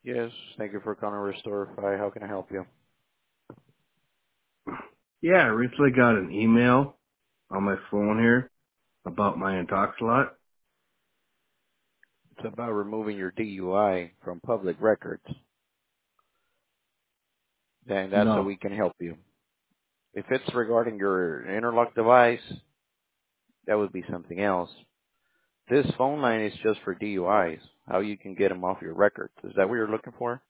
Yes, thank you for calling Restorify. How can I help you? Yeah, I recently got an email on my phone here about my Intoxalot. It's about removing your DUI from public records. Then that's how No. we can help you. If it's regarding your interlock device, that would be something else. This phone line is just for DUIs. How you can get them off your records. Is that what you're looking for?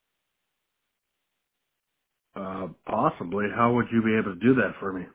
Possibly. How would you be able to do that for me?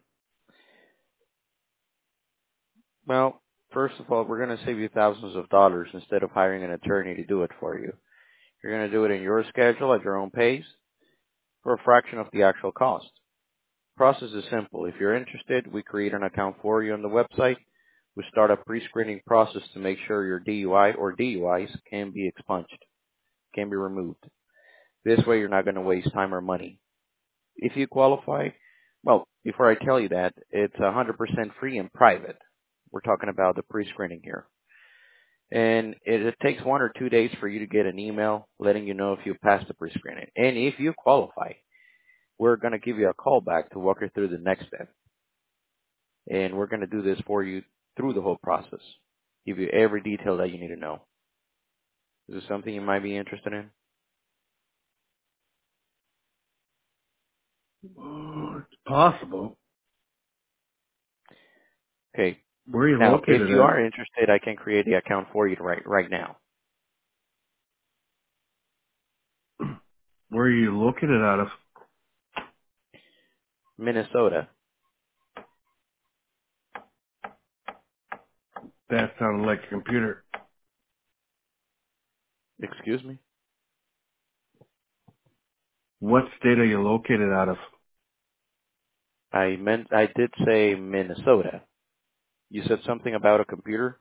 Well, first of all, we're going to save you thousands of dollars instead of hiring an attorney to do it for you. You're going to do it in your schedule at your own pace for a fraction of the actual cost. Process is simple. If you're interested, we create an account for you on the website. We start a pre-screening process to make sure your DUI or DUIs can be expunged, can be removed. This way you're not going to waste time or money. If you qualify, well, before I tell you that, it's 100% free and private. We're talking about the pre-screening here. And it takes 1 or 2 days for you to get an email letting you know if you passed the pre-screening. And if you qualify, we're going to give you a call back to walk you through the next step. And we're going to do this for you through the whole process. Give you every detail that you need to know. Is this something you might be interested in? It's possible. Okay. Where are you Now, if located you at? are interested, I can create the account for you right now. Where are you located out of? Minnesota. That sounded like a computer. Excuse me? What state are you located out of? I did say Minnesota. You said something about a computer?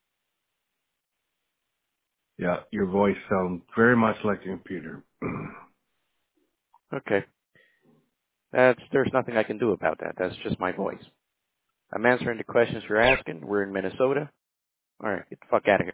Yeah, your voice sounds very much like a computer. Okay. There's nothing I can do about that. That's just my voice. I'm answering the questions you're asking. We're in Minnesota. All right, get the fuck out of here.